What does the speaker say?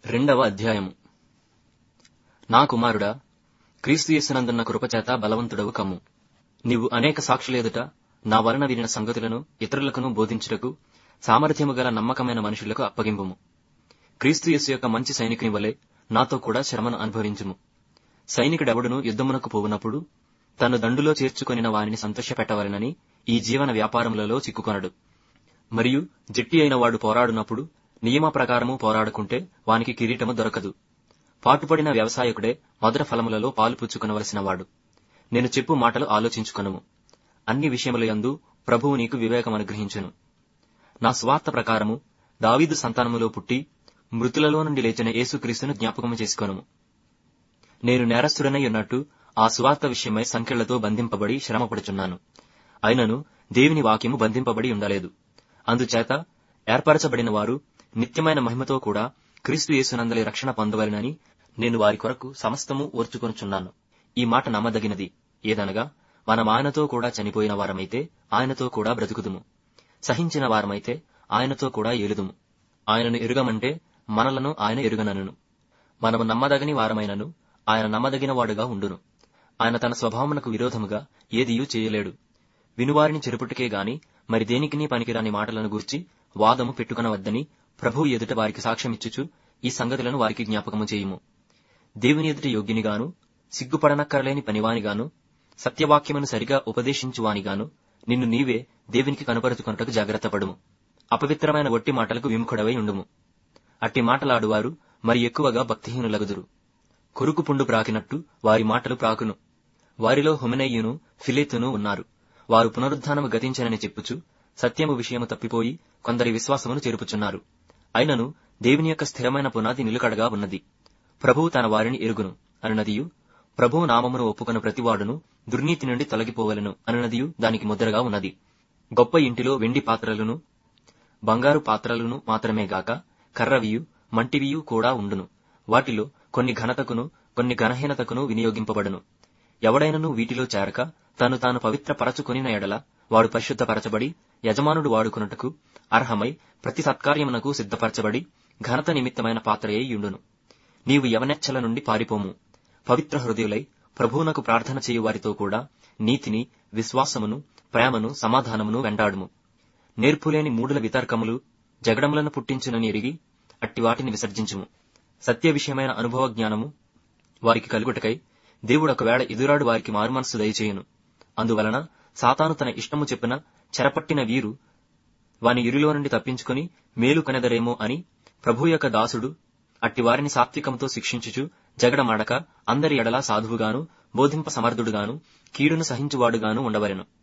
రెండవ అధ్యాయము. నా కుమారుడా, క్రీస్తు యేసునందున్న కృపచేత బలవంతుడవు కమ్ము. నీవు అనేక సాక్షుల ఎదుట నా వలన వినిన సంగతులను ఇతరులకును బోధించుటకు సామర్థ్యము గల నమ్మకమైన మనుషులకు అప్పగింపుము. క్రీస్తు యేసు యొక్క మంచి సైనికుని వలె నాతో కూడా శ్రమను అనుభవించుము. సైనికుడెవడును యుద్ధమునకు పోవునప్పుడు తను దండులో చేర్చుకొనిన వానిని సంతోషపెట్టవలెనని ఈ జీవన వ్యాపారములలో చిక్కుకొనడు. మరియు జట్టి అయిన వాడు పోరాడునప్పుడు నియమ ప్రకారము పోరాడుకుంటే వానికి కిరీటము దొరకదు. పాటుపడిన వ్యవసాయకుడే మధుర ఫలములలో పాలు పుచ్చుకొనవలసిన వాడు. నేను చెప్పు మాటలు ఆలోచించుకొనుము. అన్ని విషయములయందు ప్రభువు నీకు వివేకం అనుగ్రహించును. నా స్వార్థ ప్రకారము దావీదు సంతానములో పుట్టి మృతులలో నుండి లేచిన యేసుక్రీస్తును జ్ఞాపకము చేసుకొనుము. నేను నేరస్తుడనై ఉన్నట్టు ఆ సువార్త విషయమై సంకెళ్లతో బంధింపబడి శ్రమపడుచున్నాను. అయినను దేవుని వాక్యము బంధింపబడి ఉండలేదు. అందుచేత ఏర్పరచబడిన వారు నిత్యమైన మహిమతో కూడా క్రీస్తు యేసునందలి రక్షణ పొందవలెనని నేను వారి కొరకు సమస్తము ఓర్చుకొనుచున్నాను. ఈ మాట నమ్మదగినది. ఏదనగా మనం ఆయనతో కూడా చనిపోయిన వారమైతే ఆయనతో కూడా బ్రతుకుదుము, సహించిన వారమైతే ఆయనతో కూడా ఏలుదుము. ఆయనను ఎరుగమంటే మనలను ఆయన ఎరుగనను. మనము నమ్మదగని వారమైనను ఆయన నమ్మదగిన వాడుగా ఉండును. ఆయన తన స్వభావమునకు విరోధముగా ఏదియూ చేయలేడు. వినువారిని చెరుపుటకే గాని మరి దేనికినీ పనికిరాని మాటలను గూర్చి వాదము పెట్టుకొనవద్దని ప్రభువు ఎదుట వారికి సాక్ష్యమిచ్చుచు ఈ సంగతులను వారికి జ్ఞాపకము చేయుము. దేవుని ఎదుట యోగ్యునిగాను, సిగ్గుపడనక్కరలేని పనివానిగాను, సత్యవాక్యమును సరిగా ఉపదేశించువానిగాను నిన్ను నీవే దేవునికి కనుపరుచుకొనుటకు జాగ్రత్తపడుము. అపవిత్రమైన ఒట్టి మాటలకు విముఖుడవై ఉండుము. అట్టి మాటలాడువారు మరి ఎక్కువగా భక్తిహీనులగుదురు. కొరుకు పుండు ప్రాకినట్టు వారి మాటలు ప్రాకును. వారిలో హుమెనయ్యును ఫిలేతును ఉన్నారు. వారు పునరుద్ధానము గతించనని చెప్పుచు సత్యము విషయము తప్పిపోయి కొందరి విశ్వాసమును చేరుపుచున్నారు. అయినను దేవుని యొక్క స్థిరమైన పునాది నిలుకడగా ఉన్నది. ప్రభువు తన వారిని ఎరుగును అనునదియు, ప్రభువు నామమును ఒప్పుకొన ప్రతివాడును దుర్నీతి నుండి తొలగిపోవలను అనునదియు దానికి ముద్రగా ఉన్నది. గొప్ప ఇంటిలో వెండి పాత్రలను బంగారు పాత్రలను మాత్రమే గాక కర్రవియు మంటివియు కూడా ఉండును. వాటిలో కొన్ని ఘనతకును కొన్ని ఘనహీనతకును వినియోగింపబడును. ఎవడైనను వీటిలో చేరక తను తాను పవిత్రపరచుకొనిన ఎడల వాడు పరిశుద్ధపరచబడి యజమానుడు వాడుకొనుటకు అర్హమై ప్రతి సత్కార్యమునకు సిద్ధపరచబడి ఘనత నిమిత్తమైన పాత్రయై యుండును. నీవు యవనెచ్చల నుండి పారిపోము. పవిత్ర హృదయులై ప్రభువునకు ప్రార్థన చేయు వారితో కూడా నీతిని, విశ్వాసమును, ప్రేమను, సమాధానమును వెంటాడుము. నేర్పులేని మూఢుల వితర్కములు జగడములను పుట్టించునని ఎరిగి అట్టి వాటిని విసర్జించుము. సత్య విషయమైన అనుభవ జ్ఞానము వారికి కలుగుటకై దేవుడు ఒకవేళ ఎదురాడు వారికి మారుమనస్సు దయచేయును. అందువలన సాతాను తన ఇష్టము చెప్పున చెరపట్టిన వీరు వాని ఇరులో నుండి తప్పించుకుని మేలు కొనెదరేమో అని ప్రభు యొక్క దాసుడు అట్టి వారిని సాత్వికంతో శిక్షించుచు జగడమాడక అందరి ఎడలా సాధువుగాను బోధింప సమర్థుడుగాను కీడును సహించువాడుగాను ఉండవలెను.